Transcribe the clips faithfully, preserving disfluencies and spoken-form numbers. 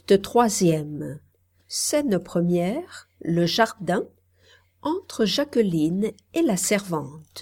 Acte troisième. Scène première, le jardin, entre Jacqueline et la servante.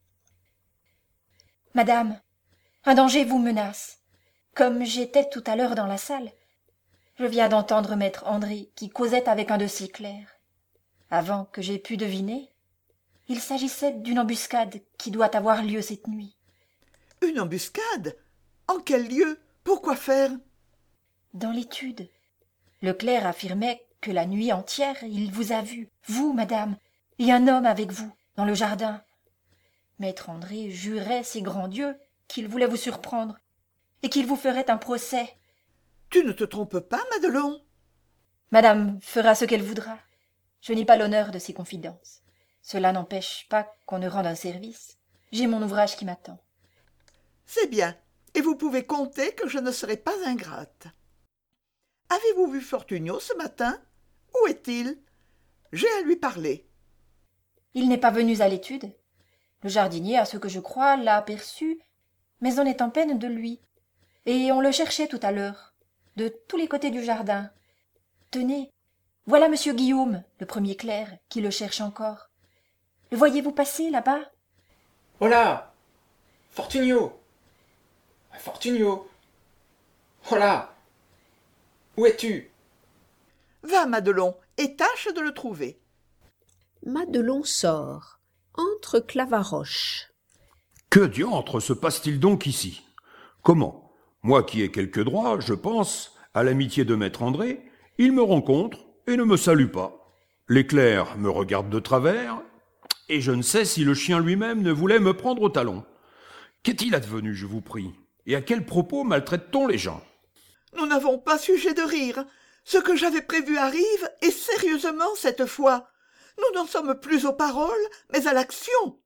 Madame, un danger vous menace. Comme j'étais tout à l'heure dans la salle, je viens d'entendre maître André qui causait avec un de ses clercs. Avant que j'aie pu deviner, il s'agissait d'une embuscade qui doit avoir lieu cette nuit. Une embuscade? En quel lieu? Pourquoi faire? Dans l'étude, le clerc affirmait que la nuit entière il vous a vu, vous, madame, et un homme avec vous, dans le jardin. Maître André jurait ses grands dieux qu'il voulait vous surprendre et qu'il vous ferait un procès. Tu ne te trompes pas, Madelon? Madame fera ce qu'elle voudra. Je n'ai pas l'honneur de ses confidences. Cela n'empêche pas qu'on ne rende un service. J'ai mon ouvrage qui m'attend. C'est bien, et vous pouvez compter que je ne serai pas ingrate. Avez-vous vu Fortunio ce matin? Où est-il? J'ai à lui parler. Il n'est pas venu à l'étude. Le jardinier, à ce que je crois, l'a aperçu, mais on est en peine de lui. Et on le cherchait tout à l'heure, de tous les côtés du jardin. Tenez, voilà monsieur Guillaume, le premier clerc, qui le cherche encore. Le voyez-vous passer là-bas? Holà! Fortunio! Fortunio! Holà! Où es-tu? Va, Madelon, et tâche de le trouver. Madelon sort, entre Clavaroche. Que diantre se passe-t-il donc ici? Comment? Moi qui ai quelques droits, je pense, à l'amitié de maître André, il me rencontre et ne me salue pas. Les clercs me regardent de travers, et je ne sais si le chien lui-même ne voulait me prendre au talon. Qu'est-il advenu, je vous prie? Et à quel propos maltraite-t-on les gens? Nous n'avons pas sujet de rire. Ce que j'avais prévu arrive, et sérieusement cette fois. Nous n'en sommes plus aux paroles, mais à l'action.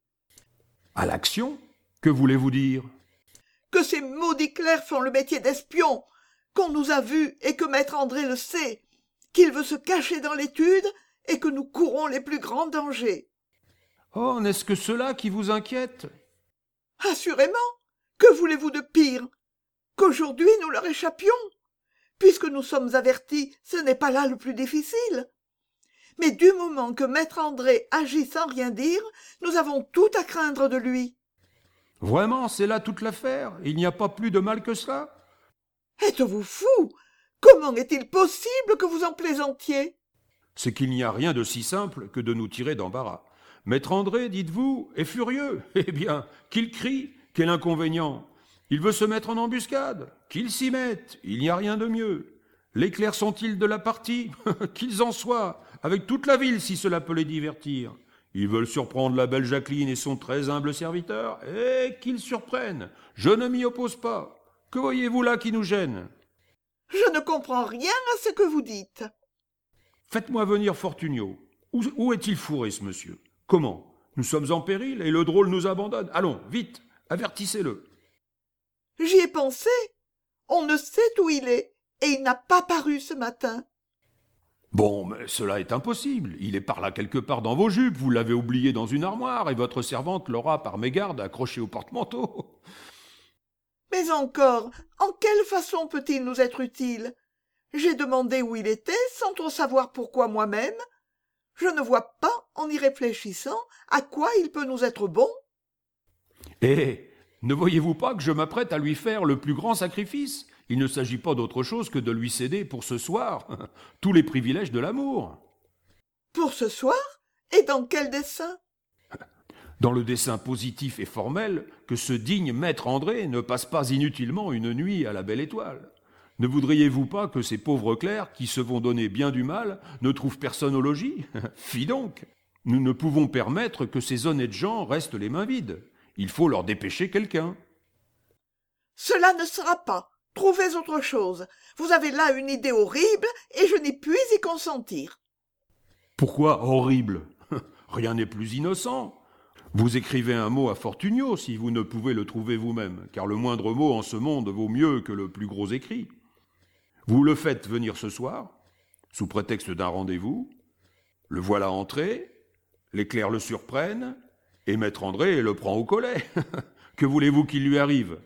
À l'action? Que voulez-vous dire? Que ces maudits clercs font le métier d'espion, qu'on nous a vus et que maître André le sait, qu'il veut se cacher dans l'étude et que nous courons les plus grands dangers. Oh, n'est-ce que cela qui vous inquiète? Assurément. Que voulez-vous de pire? Qu'aujourd'hui nous leur échappions? Puisque nous sommes avertis, ce n'est pas là le plus difficile. Mais du moment que maître André agit sans rien dire, nous avons tout à craindre de lui. Vraiment, c'est là toute l'affaire? Il n'y a pas plus de mal que cela? Êtes-vous fou? Comment est-il possible que vous en plaisantiez? C'est qu'il n'y a rien de si simple que de nous tirer d'embarras. Maître André, dites-vous, est furieux. Eh bien, qu'il crie, quel inconvénient! Il veut se mettre en embuscade. Qu'il s'y mette, il n'y a rien de mieux. Les clercs sont-ils de la partie? Qu'ils en soient, avec toute la ville si cela peut les divertir. Ils veulent surprendre la belle Jacqueline et son très humble serviteur. Eh, qu'ils surprennent, je ne m'y oppose pas. Que voyez-vous là qui nous gêne? Je ne comprends rien à ce que vous dites. Faites-moi venir Fortunio. Où, où est-il fourré, ce monsieur? Comment? Nous sommes en péril et le drôle nous abandonne. Allons, vite, avertissez-le. J'y ai pensé. On ne sait où il est, et il n'a pas paru ce matin. Bon, mais cela est impossible. Il est par là quelque part dans vos jupes, vous l'avez oublié dans une armoire, et votre servante l'aura par mégarde accroché au porte-manteau. Mais encore, en quelle façon peut-il nous être utile? J'ai demandé où il était, sans trop savoir pourquoi moi-même. Je ne vois pas, en y réfléchissant, à quoi il peut nous être bon. Eh, ne voyez-vous pas que je m'apprête à lui faire le plus grand sacrifice? Il ne s'agit pas d'autre chose que de lui céder pour ce soir tous les privilèges de l'amour. Pour ce soir? Et dans quel dessein? Dans le dessein positif et formel que ce digne maître André ne passe pas inutilement une nuit à la belle étoile. Ne voudriez-vous pas que ces pauvres clercs, qui se vont donner bien du mal, ne trouvent personne au logis? Fi donc! Nous ne pouvons permettre que ces honnêtes gens restent les mains vides. Il faut leur dépêcher quelqu'un. Cela ne sera pas. Trouvez autre chose. Vous avez là une idée horrible, et je n'y puis y consentir. Pourquoi horrible? Rien n'est plus innocent. Vous écrivez un mot à Fortunio si vous ne pouvez le trouver vous-même, car le moindre mot en ce monde vaut mieux que le plus gros écrit. Vous le faites venir ce soir, sous prétexte d'un rendez-vous. Le voilà entré, les clercs le surprennent, et maître André le prend au collet. Que voulez-vous qu'il lui arrive?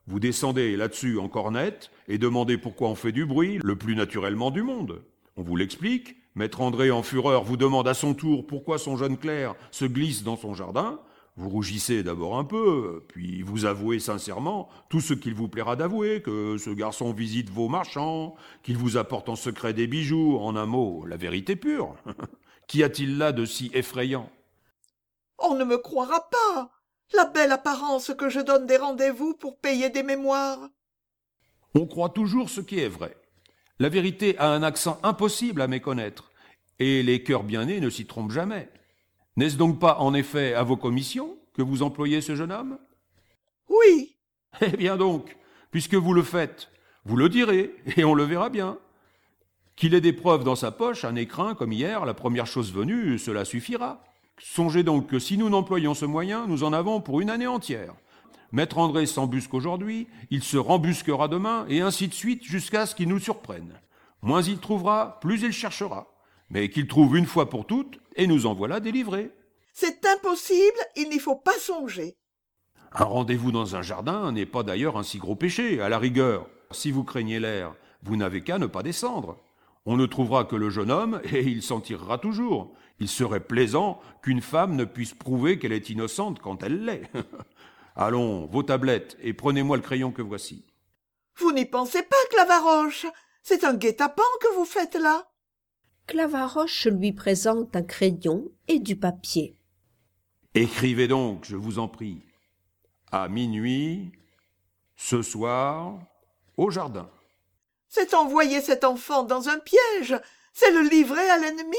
Vous descendez là-dessus en cornette et demandez pourquoi on fait du bruit, le plus naturellement du monde. On vous l'explique. Maître André, en fureur, vous demande à son tour pourquoi son jeune clerc se glisse dans son jardin. Vous rougissez d'abord un peu, puis vous avouez sincèrement tout ce qu'il vous plaira d'avouer, que ce garçon visite vos marchands, qu'il vous apporte en secret des bijoux, en un mot, la vérité pure. Qu'y a-t-il là de si effrayant ? On ne me croira pas. La belle apparence que je donne des rendez-vous pour payer des mémoires. On croit toujours ce qui est vrai. La vérité a un accent impossible à méconnaître, et les cœurs bien nés ne s'y trompent jamais. N'est-ce donc pas, en effet, à vos commissions que vous employez ce jeune homme ? Oui. Eh bien donc, puisque vous le faites, vous le direz, et on le verra bien. Qu'il ait des preuves dans sa poche, un écrin, comme hier, la première chose venue, cela suffira. Songez donc que si nous n'employons ce moyen, nous en avons pour une année entière. Maître André s'embusque aujourd'hui, il se rembusquera demain, et ainsi de suite jusqu'à ce qu'il nous surprenne. Moins il trouvera, plus il cherchera. Mais qu'il trouve une fois pour toutes, et nous en voilà délivrés. C'est impossible, il n'y faut pas songer. Un rendez-vous dans un jardin n'est pas d'ailleurs un si gros péché, à la rigueur. Si vous craignez l'air, vous n'avez qu'à ne pas descendre. On ne trouvera que le jeune homme, et il s'en tirera toujours. Il serait plaisant qu'une femme ne puisse prouver qu'elle est innocente quand elle l'est. Allons, vos tablettes, et prenez-moi le crayon que voici. Vous n'y pensez pas, Clavaroche. C'est un guet-apens que vous faites là. Clavaroche lui présente un crayon et du papier. Écrivez donc, je vous en prie. À minuit, ce soir, au jardin. C'est envoyer cet enfant dans un piège. C'est le livrer à l'ennemi.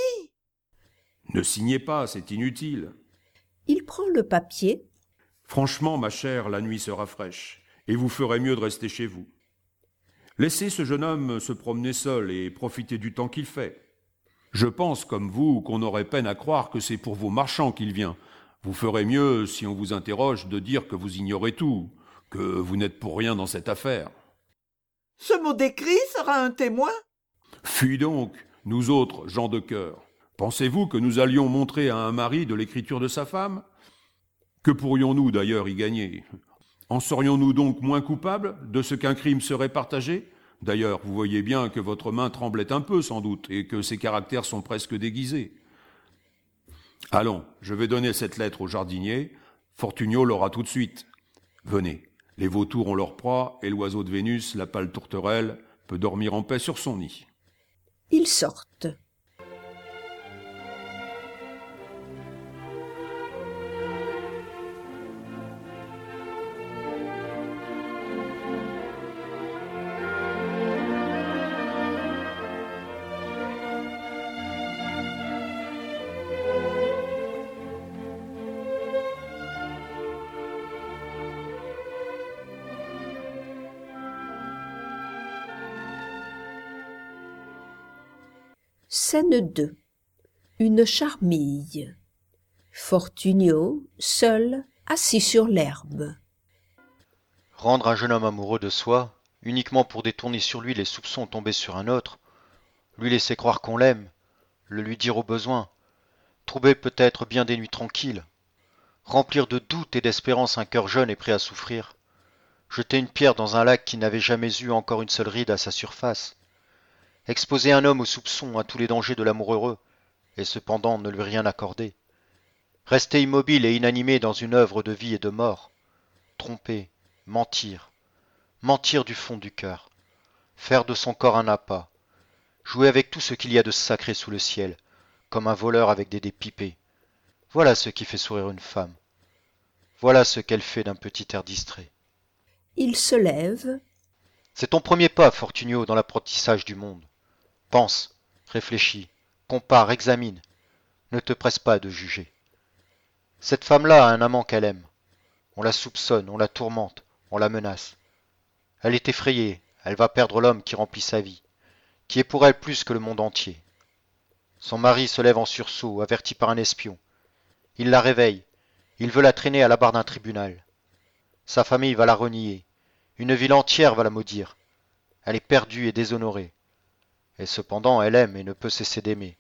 Ne signez pas, c'est inutile. Il prend le papier. Franchement, ma chère, la nuit sera fraîche, et vous ferez mieux de rester chez vous. Laissez ce jeune homme se promener seul et profiter du temps qu'il fait. Je pense, comme vous, qu'on aurait peine à croire que c'est pour vos marchands qu'il vient. Vous ferez mieux, si on vous interroge, de dire que vous ignorez tout, que vous n'êtes pour rien dans cette affaire. Ce mot d'écrit sera un témoin. Fuis donc, nous autres, gens de cœur. Pensez-vous que nous allions montrer à un mari de l'écriture de sa femme ? Que pourrions-nous d'ailleurs y gagner ? En serions-nous donc moins coupables de ce qu'un crime serait partagé ? D'ailleurs, vous voyez bien que votre main tremblait un peu, sans doute, et que ses caractères sont presque déguisés. Allons, je vais donner cette lettre au jardinier. Fortunio l'aura tout de suite. Venez, les vautours ont leur proie, et l'oiseau de Vénus, la pâle tourterelle, peut dormir en paix sur son nid. Ils sortent. Scène deux. Une charmille. Fortunio, seul, assis sur l'herbe. Rendre un jeune homme amoureux de soi, uniquement pour détourner sur lui les soupçons tombés sur un autre, lui laisser croire qu'on l'aime, le lui dire au besoin, trouver peut-être bien des nuits tranquilles, remplir de doutes et d'espérance un cœur jeune et prêt à souffrir, jeter une pierre dans un lac qui n'avait jamais eu encore une seule ride à sa surface, exposer un homme aux soupçons, à tous les dangers de l'amour heureux, et cependant ne lui rien accorder, rester immobile et inanimé dans une œuvre de vie et de mort, tromper, mentir, mentir du fond du cœur, faire de son corps un appât, jouer avec tout ce qu'il y a de sacré sous le ciel, comme un voleur avec des dés pipés. Voilà ce qui fait sourire une femme. Voilà ce qu'elle fait d'un petit air distrait. Il se lève. C'est ton premier pas, Fortunio, dans l'apprentissage du monde. Pense, réfléchis, compare, examine. Ne te presse pas de juger. Cette femme-là a un amant qu'elle aime. On la soupçonne, on la tourmente, on la menace. Elle est effrayée, elle va perdre l'homme qui remplit sa vie, qui est pour elle plus que le monde entier. Son mari se lève en sursaut, averti par un espion. Il la réveille, il veut la traîner à la barre d'un tribunal. Sa famille va la renier, une ville entière va la maudire. Elle est perdue et déshonorée. Et cependant elle aime et ne peut cesser d'aimer.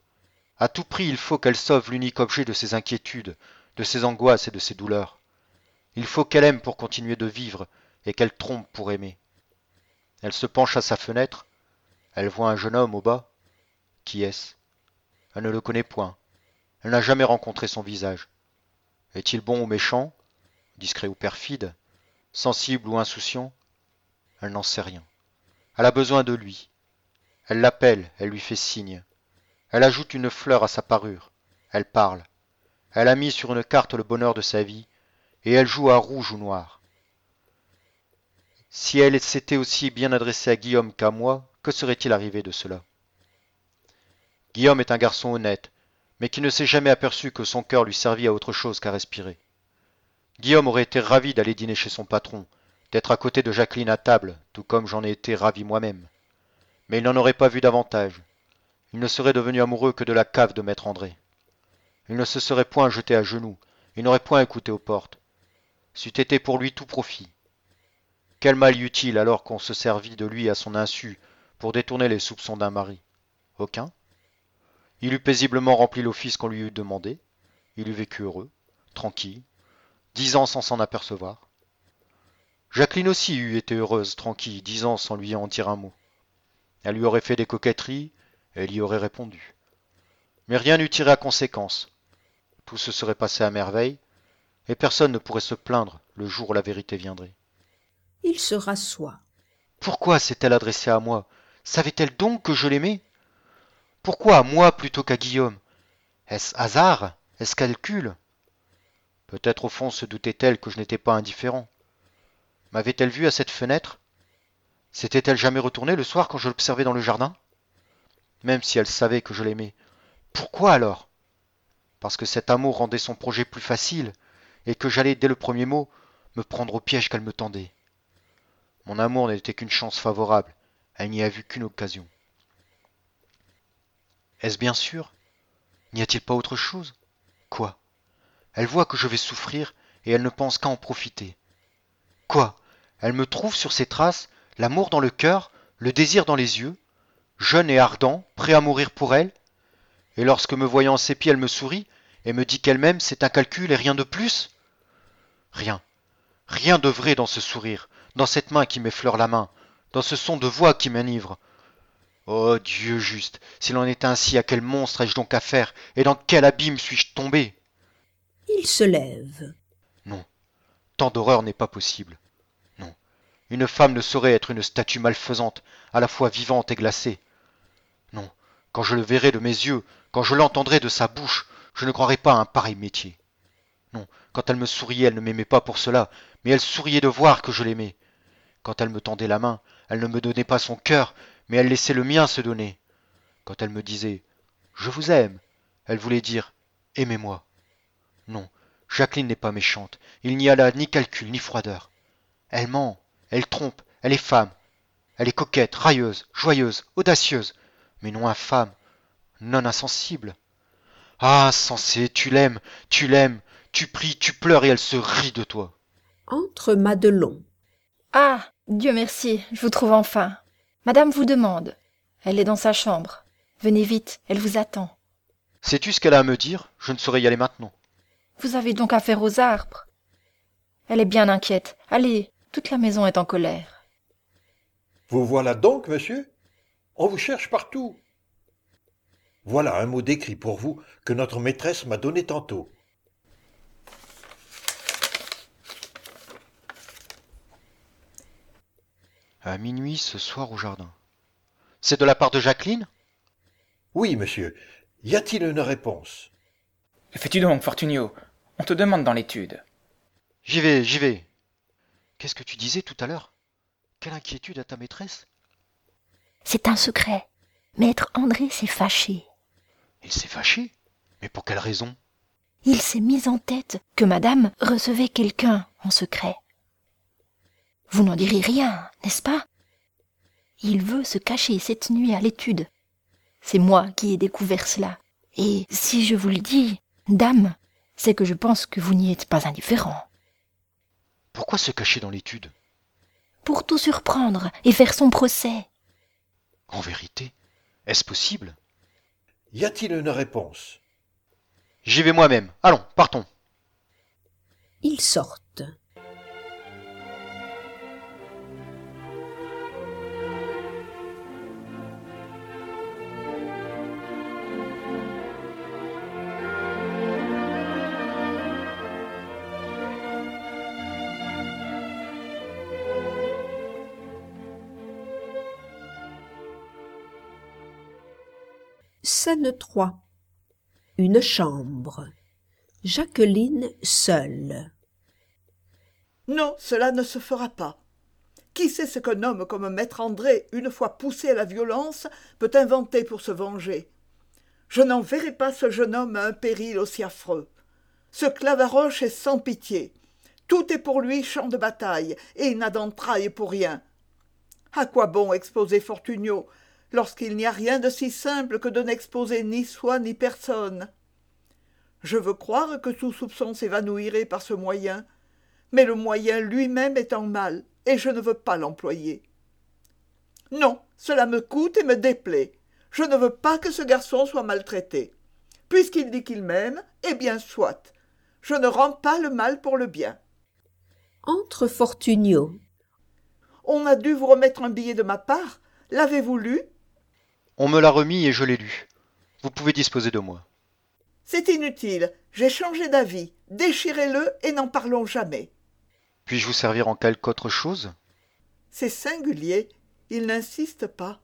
À tout prix il faut qu'elle sauve l'unique objet de ses inquiétudes, de ses angoisses et de ses douleurs. Il faut qu'elle aime pour continuer de vivre et qu'elle trompe pour aimer. Elle se penche à sa fenêtre, elle voit un jeune homme au bas. Qui est-ce? Elle ne le connaît point. Elle n'a jamais rencontré son visage. Est-il bon ou méchant, discret ou perfide, sensible ou insouciant? Elle n'en sait rien. Elle a besoin de lui. Elle l'appelle, elle lui fait signe. Elle ajoute une fleur à sa parure. Elle parle. Elle a mis sur une carte le bonheur de sa vie, et elle joue à rouge ou noir. Si elle s'était aussi bien adressée à Guillaume qu'à moi, que serait-il arrivé de cela? Guillaume est un garçon honnête, mais qui ne s'est jamais aperçu que son cœur lui servit à autre chose qu'à respirer. Guillaume aurait été ravi d'aller dîner chez son patron, d'être à côté de Jacqueline à table, tout comme j'en ai été ravi moi-même. Mais il n'en aurait pas vu davantage. Il ne serait devenu amoureux que de la cave de maître André. Il ne se serait point jeté à genoux, il n'aurait point écouté aux portes. C'eût été pour lui tout profit. Quel mal y eut-il alors qu'on se servit de lui à son insu pour détourner les soupçons d'un mari? Aucun. Il eut paisiblement rempli l'office qu'on lui eût demandé. Il eût vécu heureux, tranquille, dix ans sans s'en apercevoir. Jacqueline aussi eût été heureuse, tranquille, dix ans sans lui en dire un mot. Elle lui aurait fait des coquetteries, elle y aurait répondu. Mais rien n'eût tiré à conséquence. Tout se serait passé à merveille, et personne ne pourrait se plaindre le jour où la vérité viendrait. Il se rassoit. Pourquoi s'est-elle adressée à moi? Savait-elle donc que je l'aimais? Pourquoi à moi plutôt qu'à Guillaume? Est-ce hasard? Est-ce calcul? Peut-être au fond se doutait-elle que je n'étais pas indifférent. M'avait-elle vu à cette fenêtre? S'était-elle jamais retournée le soir quand je l'observais dans le jardin? Même si elle savait que je l'aimais, pourquoi alors? Parce que cet amour rendait son projet plus facile, et que j'allais, dès le premier mot, me prendre au piège qu'elle me tendait. Mon amour n'était qu'une chance favorable, elle n'y a vu qu'une occasion. Est-ce bien sûr? N'y a-t-il pas autre chose? Quoi? Elle voit que je vais souffrir, et elle ne pense qu'à en profiter. Quoi? Elle me trouve sur ses traces, l'amour dans le cœur, le désir dans les yeux, jeune et ardent, prêt à mourir pour elle, et lorsque me voyant à ses pieds, elle me sourit, et me dit qu'elle-même, c'est un calcul et rien de plus? Rien, rien de vrai dans ce sourire, dans cette main qui m'effleure la main, dans ce son de voix qui m'enivre. Oh Dieu juste, s'il en était ainsi, à quel monstre ai-je donc affaire, et dans quel abîme suis-je tombé? Il se lève. Non, tant d'horreur n'est pas possible. Non, une femme ne saurait être une statue malfaisante, à la fois vivante et glacée. Non, quand je le verrai de mes yeux, quand je l'entendrai de sa bouche, je ne croirai pas à un pareil métier. Non, quand elle me souriait, elle ne m'aimait pas pour cela, mais elle souriait de voir que je l'aimais. Quand elle me tendait la main, elle ne me donnait pas son cœur, mais elle laissait le mien se donner. Quand elle me disait « Je vous aime », elle voulait dire « Aimez-moi ». Non, Jacqueline n'est pas méchante, il n'y a là ni calcul ni froideur. Elle ment, elle trompe, elle est femme. Elle est coquette, railleuse, joyeuse, audacieuse, mais non infâme, non insensible. Ah, insensé, tu l'aimes, tu l'aimes, tu pries, tu pleures et elle se rit de toi. Entre Madelon. Ah, Dieu merci, je vous trouve enfin. Madame vous demande. Elle est dans sa chambre. Venez vite, elle vous attend. Sais-tu ce qu'elle a à me dire? Je ne saurais y aller maintenant. Vous avez donc affaire aux arbres. Elle est bien inquiète. Allez, toute la maison est en colère. Vous voilà donc, monsieur? On vous cherche partout. Voilà un mot d'écrit pour vous que notre maîtresse m'a donné tantôt. À minuit ce soir au jardin. C'est de la part de Jacqueline? Oui, monsieur. Y a-t-il une réponse? Que fais-tu donc, Fortunio? On te demande dans l'étude. J'y vais, j'y vais. Qu'est-ce que tu disais tout à l'heure? Quelle inquiétude à ta maîtresse? C'est un secret. Maître André s'est fâché. Il s'est fâché? Mais pour quelle raison? Il s'est mis en tête que madame recevait quelqu'un en secret. Vous n'en direz rien, n'est-ce pas? Il veut se cacher cette nuit à l'étude. C'est moi qui ai découvert cela. Et si je vous le dis, dame, c'est que je pense que vous n'y êtes pas indifférent. Pourquoi se cacher dans l'étude? Pour tout surprendre et faire son procès. En vérité, est-ce possible? Y a-t-il une réponse? J'y vais moi-même. Allons, partons. Ils sortent. Scène trois. Une chambre. Jacqueline seule. Non, cela ne se fera pas. Qui sait ce qu'un homme comme maître André, une fois poussé à la violence, peut inventer pour se venger? Je n'enverrai pas ce jeune homme à un péril aussi affreux. Ce Clavaroche est sans pitié. Tout est pour lui champ de bataille, et il n'a d'entrailles pour rien. À quoi bon exposer Fortunio, lorsqu'il n'y a rien de si simple que de n'exposer ni soi ni personne? Je veux croire que tout soupçon s'évanouirait par ce moyen, mais le moyen lui-même est en mal, et je ne veux pas l'employer. Non, cela me coûte et me déplaît. Je ne veux pas que ce garçon soit maltraité. Puisqu'il dit qu'il m'aime, eh bien soit. Je ne rends pas le mal pour le bien. Entre Fortunio. On a dû vous remettre un billet de ma part. L'avez-vous lu? On me l'a remis et je l'ai lu. Vous pouvez disposer de moi. C'est inutile. J'ai changé d'avis. Déchirez-le et n'en parlons jamais. Puis-je vous servir en quelque autre chose? C'est singulier. Il n'insiste pas.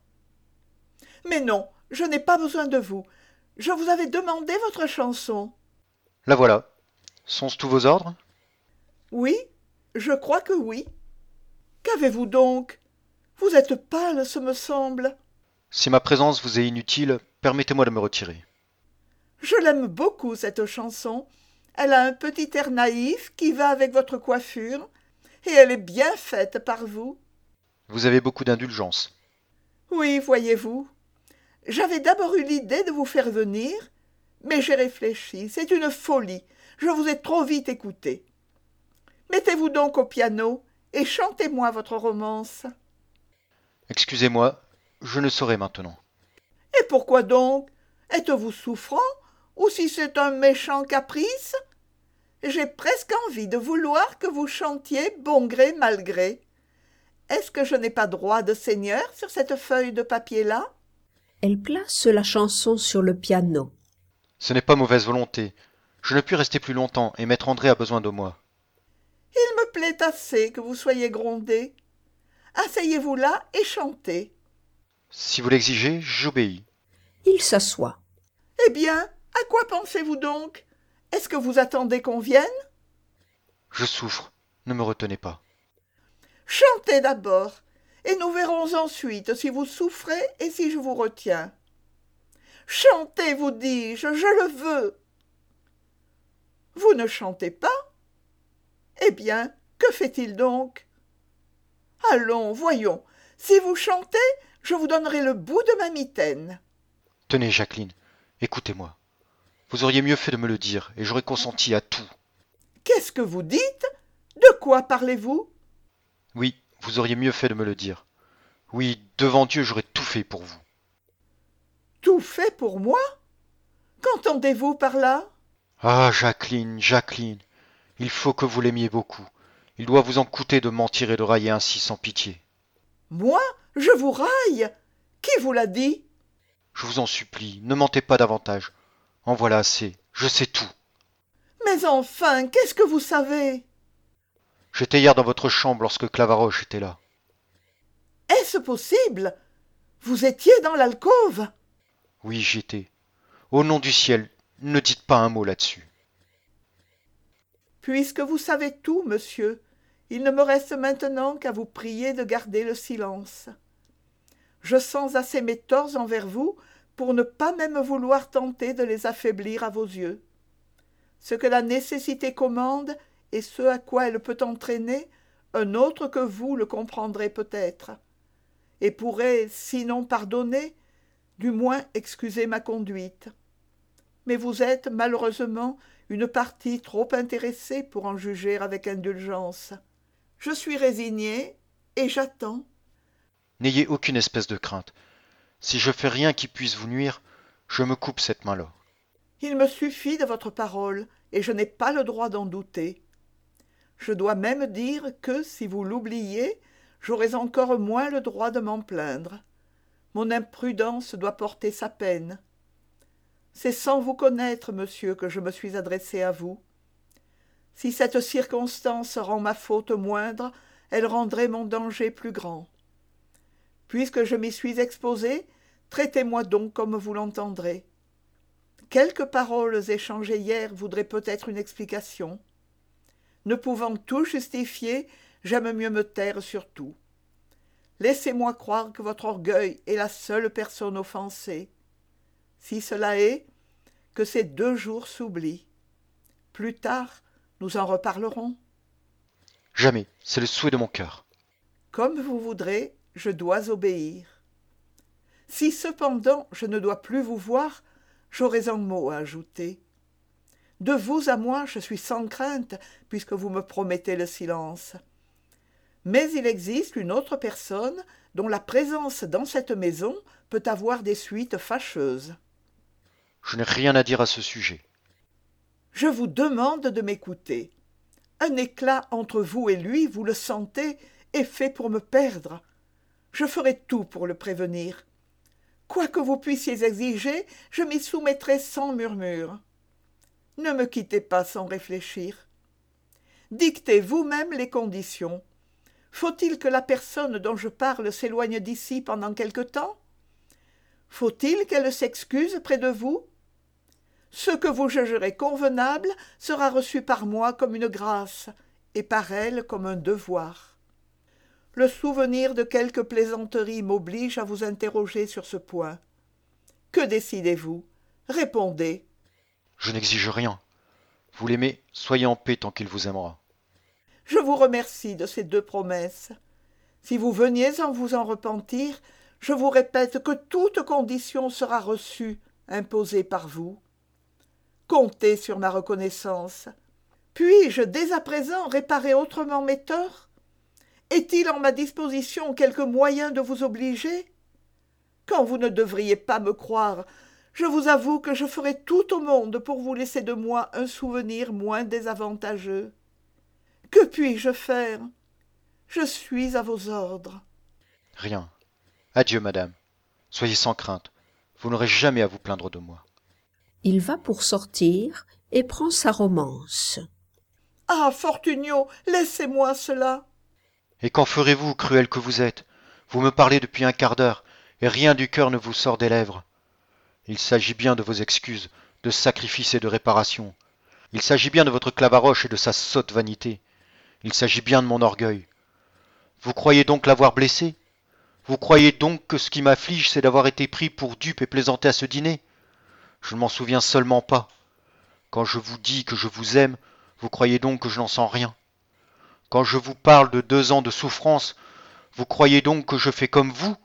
Mais non, je n'ai pas besoin de vous. Je vous avais demandé votre chanson. La voilà. Sont-ce tous vos ordres? Oui, je crois que oui. Qu'avez-vous donc? Vous êtes pâle, ce me semble. Si ma présence vous est inutile, permettez-moi de me retirer. Je l'aime beaucoup, cette chanson. Elle a un petit air naïf qui va avec votre coiffure, et elle est bien faite par vous. Vous avez beaucoup d'indulgence. Oui, voyez-vous. J'avais d'abord eu l'idée de vous faire venir, mais j'ai réfléchi. C'est une folie. Je vous ai trop vite écouté. Mettez-vous donc au piano et chantez-moi votre romance. Excusez-moi, je ne saurais maintenant. Et pourquoi donc? Êtes-vous souffrant, ou si c'est un méchant caprice? J'ai presque envie de vouloir que vous chantiez bon gré mal gré. Est-ce que je n'ai pas droit de seigneur sur cette feuille de papier-là? Elle place la chanson sur le piano. Ce n'est pas mauvaise volonté. Je ne puis rester plus longtemps et maître André a besoin de moi. Il me plaît assez que vous soyez grondé. Asseyez-vous là et chantez. Si vous l'exigez, j'obéis. Il s'assoit. Eh bien, à quoi pensez-vous donc? Est-ce que vous attendez qu'on vienne? Je souffre, ne me retenez pas. Chantez d'abord, et nous verrons ensuite si vous souffrez et si je vous retiens. Chantez, vous dis-je, je le veux. Vous ne chantez pas? Eh bien, que fait-il donc? Allons, voyons, si vous chantez, je vous donnerai le bout de ma mitaine. Tenez, Jacqueline, écoutez-moi. Vous auriez mieux fait de me le dire, et j'aurais consenti à tout. Qu'est-ce que vous dites? De quoi parlez-vous? Oui, vous auriez mieux fait de me le dire. Oui, devant Dieu, j'aurais tout fait pour vous. Tout fait pour moi? Qu'entendez-vous par là? Ah, Jacqueline, Jacqueline, il faut que vous l'aimiez beaucoup. Il doit vous en coûter de mentir et de railler ainsi sans pitié. Moi? Je vous raille? Qui vous l'a dit? Je vous en supplie, ne mentez pas davantage. En voilà assez, je sais tout. Mais enfin, qu'est-ce que vous savez? J'étais hier dans votre chambre lorsque Clavaroche était là. Est-ce possible? Vous étiez dans l'alcôve? Oui, j'y étais. Au nom du ciel, ne dites pas un mot là-dessus. Puisque vous savez tout, monsieur, il ne me reste maintenant qu'à vous prier de garder le silence. Je sens assez mes torts envers vous pour ne pas même vouloir tenter de les affaiblir à vos yeux. Ce que la nécessité commande et ce à quoi elle peut entraîner, un autre que vous le comprendrez peut-être, et pourrait, sinon pardonner, du moins excuser ma conduite. Mais vous êtes, malheureusement, une partie trop intéressée pour en juger avec indulgence. Je suis résigné et j'attends. N'ayez aucune espèce de crainte. Si je fais rien qui puisse vous nuire, je me coupe cette main-là. Il me suffit de votre parole, et je n'ai pas le droit d'en douter. Je dois même dire que, si vous l'oubliez, j'aurais encore moins le droit de m'en plaindre. Mon imprudence doit porter sa peine. C'est sans vous connaître, monsieur, que je me suis adressé à vous. Si cette circonstance rend ma faute moindre, elle rendrait mon danger plus grand. Puisque je m'y suis exposé, traitez-moi donc comme vous l'entendrez. quelques paroles échangées hier voudraient peut-être une explication. Ne pouvant tout justifier, j'aime mieux me taire sur tout. Laissez-moi croire que votre orgueil est la seule personne offensée. Si cela est, que ces deux jours s'oublient. Plus tard, nous en reparlerons. Jamais, c'est le souhait de mon cœur. Comme vous voudrez, je dois obéir. Si cependant je ne dois plus vous voir, j'aurais un mot à ajouter. De vous à moi, je suis sans crainte, puisque vous me promettez le silence. Mais il existe une autre personne dont la présence dans cette maison peut avoir des suites fâcheuses. Je n'ai rien à dire à ce sujet. Je vous demande de m'écouter. Un éclat entre vous et lui, vous le sentez, est fait pour me perdre. Je ferai tout pour le prévenir. Quoi que vous puissiez exiger, je m'y soumettrai sans murmure. Ne me quittez pas sans réfléchir. Dictez vous-même les conditions. Faut-il que la personne dont je parle s'éloigne d'ici pendant quelque temps? Faut-il qu'elle s'excuse près de vous? Ce que vous jugerez convenable sera reçu par moi comme une grâce, et par elle comme un devoir. Le souvenir de quelques plaisanteries m'oblige à vous interroger sur ce point. Que décidez-vous? Répondez. Je n'exige rien. Vous l'aimez, soyez en paix tant qu'il vous aimera. Je vous remercie de ces deux promesses. Si vous veniez en vous en repentir, je vous répète que toute condition sera reçue, imposée par vous. Comptez sur ma reconnaissance. Puis-je dès à présent réparer autrement mes torts? Est-il en ma disposition quelque moyen de vous obliger? Quand vous ne devriez pas me croire, je vous avoue que je ferai tout au monde pour vous laisser de moi un souvenir moins désavantageux. Que puis-je faire? Je suis à vos ordres. Rien. Adieu, madame. Soyez sans crainte. Vous n'aurez jamais à vous plaindre de moi. Il va pour sortir et prend sa romance. Ah, Fortunio, laissez-moi cela. Et qu'en ferez-vous, cruel que vous êtes? Vous me parlez depuis un quart d'heure, et rien du cœur ne vous sort des lèvres. Il s'agit bien de vos excuses, de sacrifices et de réparations. Il s'agit bien de votre Clavaroche et de sa sotte vanité. Il s'agit bien de mon orgueil. Vous croyez donc l'avoir blessé? Vous croyez donc que ce qui m'afflige, c'est d'avoir été pris pour dupe et plaisanté à ce dîner? Je ne m'en souviens seulement pas. Quand je vous dis que je vous aime, vous croyez donc que je n'en sens rien? Quand je vous parle de deux ans de souffrance, vous croyez donc que je fais comme vous?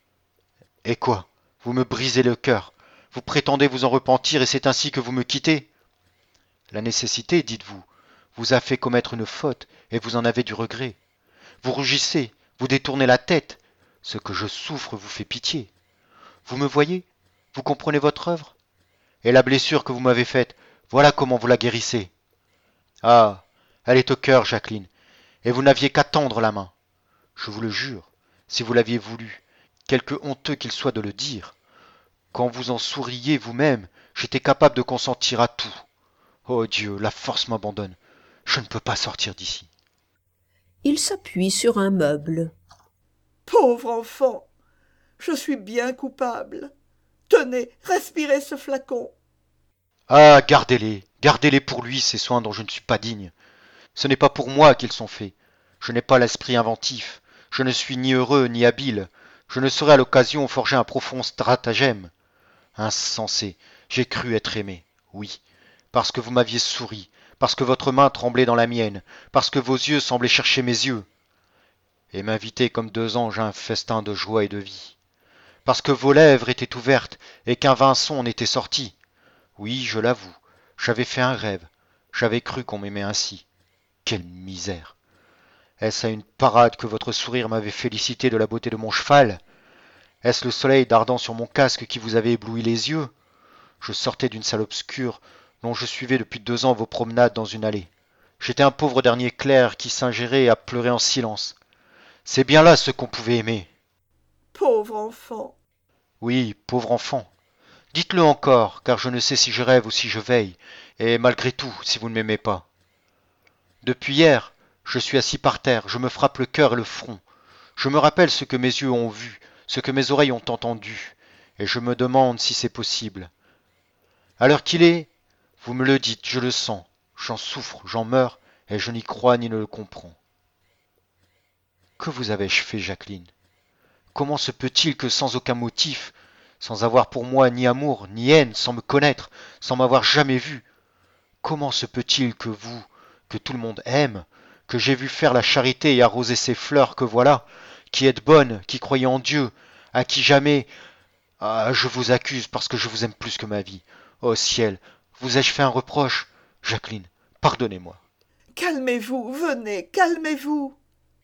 Et quoi? Vous me brisez le cœur. Vous prétendez vous en repentir et c'est ainsi que vous me quittez? La nécessité, dites-vous, vous a fait commettre une faute et vous en avez du regret. Vous rougissez, vous détournez la tête. Ce que je souffre vous fait pitié. Vous me voyez? Vous comprenez votre œuvre? Et la blessure que vous m'avez faite, voilà comment vous la guérissez. Ah, elle est au cœur, Jacqueline, et vous n'aviez qu'à tendre la main. Je vous le jure, si vous l'aviez voulu, quelque honteux qu'il soit de le dire, quand vous en souriez vous-même, j'étais capable de consentir à tout. Oh Dieu, la force m'abandonne. Je ne peux pas sortir d'ici. Il s'appuie sur un meuble. Pauvre enfant, je suis bien coupable. Tenez, respirez ce flacon. Ah, gardez-les, gardez-les pour lui, ces soins dont je ne suis pas digne. Ce n'est pas pour moi qu'ils sont faits. Je n'ai pas l'esprit inventif. Je ne suis ni heureux ni habile. Je ne saurais à l'occasion forger un profond stratagème. Insensé, j'ai cru être aimé, oui, parce que vous m'aviez souri, parce que votre main tremblait dans la mienne, parce que vos yeux semblaient chercher mes yeux, et m'inviter comme deux anges à un festin de joie et de vie, parce que vos lèvres étaient ouvertes et qu'un vain son en était sorti. Oui, je l'avoue, j'avais fait un rêve, j'avais cru qu'on m'aimait ainsi. Quelle misère! Est-ce à une parade que votre sourire m'avait félicité de la beauté de mon cheval? Est-ce le soleil dardant sur mon casque qui vous avait ébloui les yeux? Je sortais d'une salle obscure dont je suivais depuis deux ans vos promenades dans une allée. J'étais un pauvre dernier clerc qui s'ingérait à pleurer en silence. C'est bien là ce qu'on pouvait aimer. Pauvre enfant. Oui, pauvre enfant. Dites-le encore, car je ne sais si je rêve ou si je veille, et malgré tout, si vous ne m'aimez pas. Depuis hier, je suis assis par terre, je me frappe le cœur et le front. Je me rappelle ce que mes yeux ont vu, ce que mes oreilles ont entendu, et je me demande si c'est possible. À l'heure qu'il est, vous me le dites, je le sens, j'en souffre, j'en meurs, et je n'y crois ni ne le comprends. Que vous avais-je fait, Jacqueline? Comment se peut-il que sans aucun motif, sans avoir pour moi ni amour, ni haine, sans me connaître, sans m'avoir jamais vu, comment se peut-il que vous, que tout le monde aime, que j'ai vu faire la charité et arroser ces fleurs que voilà, qui êtes bonne, qui croyez en Dieu, à qui jamais... Ah, je vous accuse parce que je vous aime plus que ma vie. Oh ciel, vous ai-je fait un reproche? Jacqueline, pardonnez-moi. Calmez-vous, venez, calmez-vous.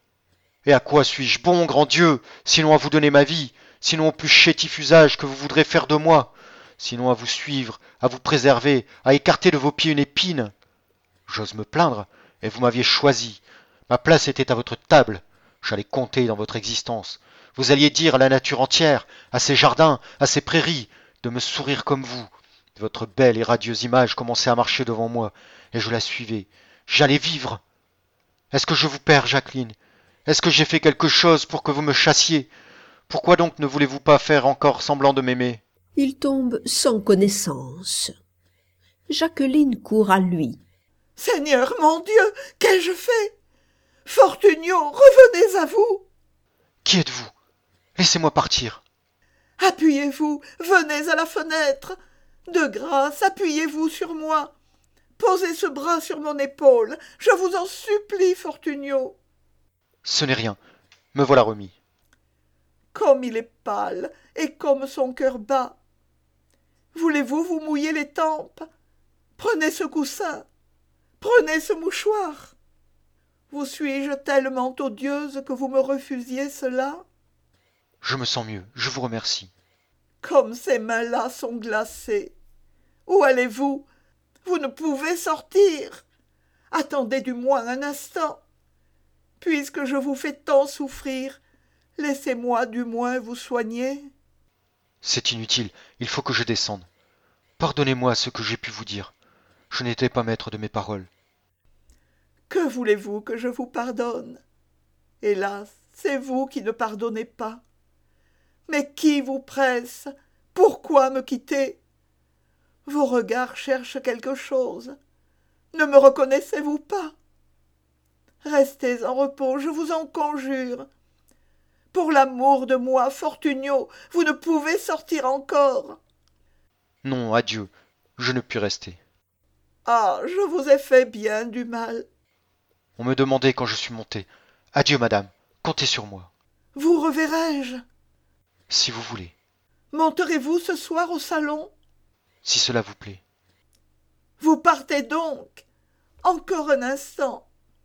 Et à quoi suis-je bon, grand Dieu, sinon à vous donner ma vie, sinon au plus chétif usage que vous voudrez faire de moi, sinon à vous suivre, à vous préserver, à écarter de vos pieds une épine? J'ose me plaindre, et vous m'aviez choisi. Ma place était à votre table. J'allais compter dans votre existence. Vous alliez dire à la nature entière, à ces jardins, à ces prairies, de me sourire comme vous. Votre belle et radieuse image commençait à marcher devant moi, et je la suivais. J'allais vivre. Est-ce que je vous perds, Jacqueline? Est-ce que j'ai fait quelque chose pour que vous me chassiez? Pourquoi donc ne voulez-vous pas faire encore semblant de m'aimer? Il tombe sans connaissance. Jacqueline court à lui. Seigneur mon Dieu, qu'ai-je fait? Fortunio, revenez à vous. Qui êtes-vous? Laissez-moi partir. Appuyez-vous, venez à la fenêtre. De grâce, appuyez-vous sur moi. Posez ce bras sur mon épaule. Je vous en supplie, Fortunio. Ce n'est rien. Me voilà remis. Comme il est pâle et comme son cœur bat. Voulez-vous vous mouiller les tempes? Prenez ce coussin. Prenez ce mouchoir. Vous suis-je tellement odieuse que vous me refusiez cela? Je me sens mieux, je vous remercie. Comme ces mains-là sont glacées. Où allez-vous? Vous ne pouvez sortir. Attendez du moins un instant. Puisque je vous fais tant souffrir, laissez-moi du moins vous soigner. C'est inutile, il faut que je descende. Pardonnez-moi ce que j'ai pu vous dire. Je n'étais pas maître de mes paroles. Que voulez-vous que je vous pardonne? Hélas, c'est vous qui ne pardonnez pas. Mais qui vous presse? Pourquoi me quitter? Vos regards cherchent quelque chose. Ne me reconnaissez-vous pas? Restez en repos, je vous en conjure. Pour l'amour de moi, Fortunio, vous ne pouvez sortir encore. Non, adieu, je ne puis rester. Ah, je vous ai fait bien du mal. On me demandait quand je suis monté. Adieu, madame, comptez sur moi. Vous reverrai-je? Si vous voulez. Monterez-vous ce soir au salon? Si cela vous plaît. Vous partez donc? Encore un instant.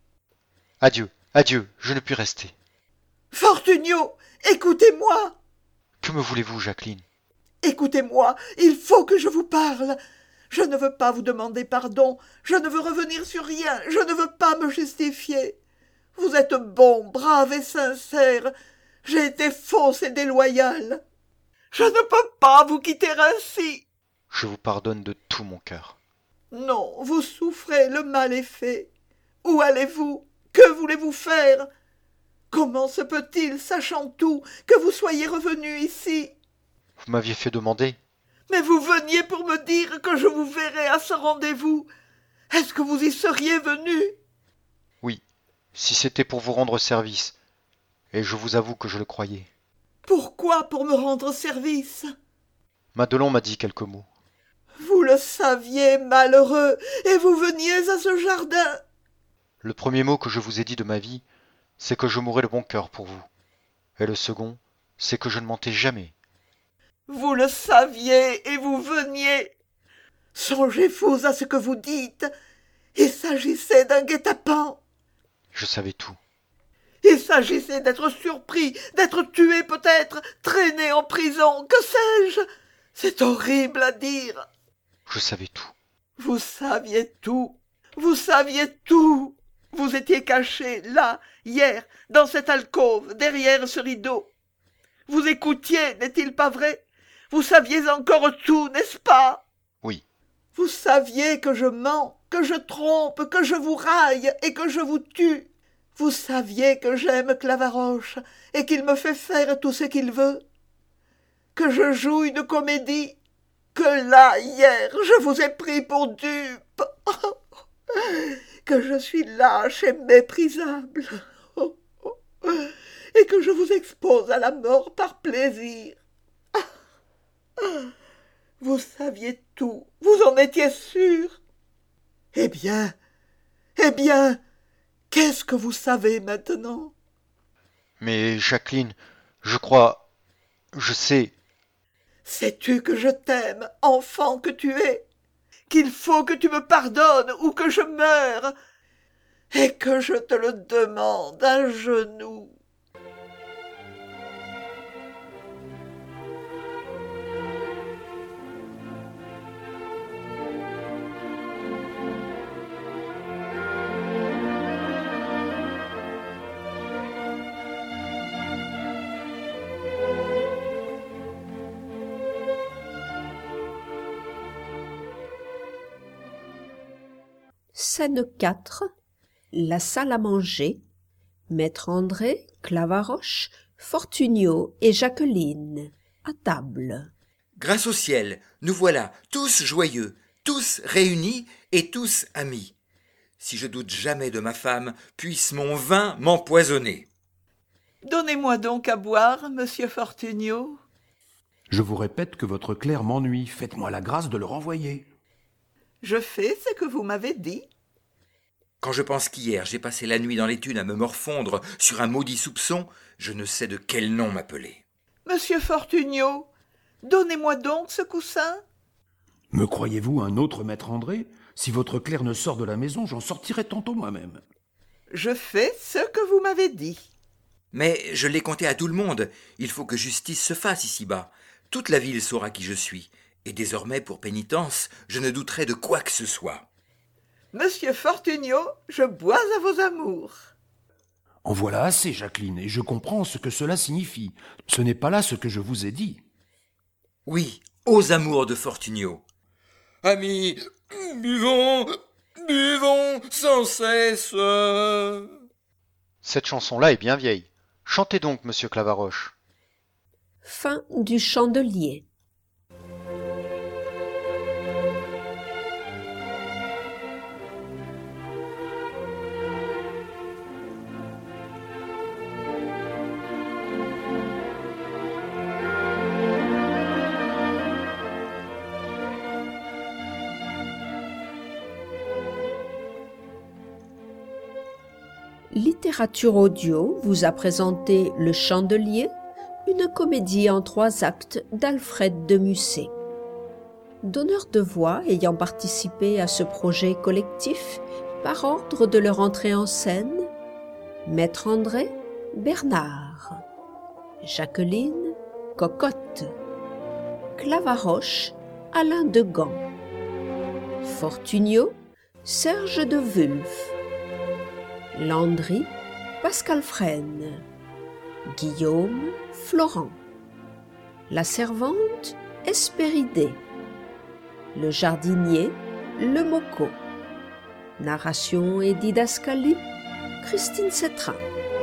Adieu, adieu, je ne puis rester. Fortunio, écoutez-moi. Que me voulez-vous, Jacqueline? Écoutez-moi, il faut que je vous parle. Je ne veux pas vous demander pardon, je ne veux revenir sur rien, je ne veux pas me justifier. Vous êtes bon, brave et sincère. J'ai été fausse et déloyale. Je ne peux pas vous quitter ainsi. Je vous pardonne de tout mon cœur. Non, vous souffrez, le mal est fait. Où allez-vous? Que voulez-vous faire? Comment se peut-il, sachant tout, que vous soyez revenu ici? Vous m'aviez fait demander. Mais vous veniez pour me dire que je vous verrais à ce rendez-vous. Est-ce que vous y seriez venu? Oui, si c'était pour vous rendre service. Et je vous avoue que je le croyais. Pourquoi pour me rendre service? Madelon m'a dit quelques mots. Vous le saviez, malheureux, et vous veniez à ce jardin. Le premier mot que je vous ai dit de ma vie, c'est que je mourrais de bon cœur pour vous. Et le second, c'est que je ne mentais jamais. Vous le saviez et vous veniez. Songez-vous à ce que vous dites. Il s'agissait d'un guet-apens. Je savais tout. Il s'agissait d'être surpris, d'être tué peut-être, traîné en prison, que sais-je? C'est horrible à dire. Je savais tout. Vous saviez tout. Vous saviez tout. Vous étiez caché, là, hier, dans cette alcôve, derrière ce rideau. Vous écoutiez, n'est-il pas vrai? Vous saviez encore tout, n'est-ce pas? Oui. Vous saviez que je mens, que je trompe, que je vous raille et que je vous tue. Vous saviez que j'aime Clavaroche et qu'il me fait faire tout ce qu'il veut. Que je joue une comédie. que là, hier, je vous ai pris pour dupe, que je suis lâche et méprisable, et que je vous expose à la mort par plaisir. Vous saviez tout, vous en étiez sûr. Eh bien, eh bien, qu'est-ce que vous savez maintenant? Mais Jacqueline, je crois... Je sais... Sais-tu que je t'aime, enfant que tu es, qu'il faut que tu me pardonnes ou que je meure, et que je te le demande à genoux? Scène quatre. La salle à manger. Maître André, Clavaroche, Fortunio et Jacqueline. À table. Grâce au ciel, nous voilà tous joyeux, tous réunis et tous amis. Si je doute jamais de ma femme, puisse mon vin m'empoisonner. Donnez-moi donc à boire, monsieur Fortunio. Je vous répète que votre clerc m'ennuie. Faites-moi la grâce de le renvoyer. Je fais ce que vous m'avez dit. Quand je pense qu'hier j'ai passé la nuit dans l'étude à me morfondre sur un maudit soupçon, je ne sais de quel nom m'appeler. Monsieur Fortunio, donnez-moi donc ce coussin. Me croyez-vous un autre maître André? Si votre clerc ne sort de la maison, j'en sortirai tantôt moi-même. Je fais ce que vous m'avez dit. Mais je l'ai compté à tout le monde. Il faut que justice se fasse ici-bas. Toute la ville saura qui je suis. Et désormais, pour pénitence, je ne douterai de quoi que ce soit. Monsieur Fortunio, je bois à vos amours. En voilà assez, Jacqueline, et je comprends ce que cela signifie. Ce n'est pas là ce que je vous ai dit. Oui, aux amours de Fortunio. Amis, buvons, buvons sans cesse. Cette chanson-là est bien vieille. Chantez donc, monsieur Clavaroche. Fin du Chandelier. Littérature Audio vous a présenté Le Chandelier, une comédie en trois actes d'Alfred de Musset. Donneurs de voix ayant participé à ce projet collectif par ordre de leur entrée en scène: Maître André, Bernard; Jacqueline, Cocotte; Clavaroche, Alain de Gand; Fortunio, Serge de Wulf; Landry, Pascal Fresne; Guillaume, Florent; la servante, Hespéridée; le jardinier, Lemoco. Narration et didascalie, Christine Cetrin.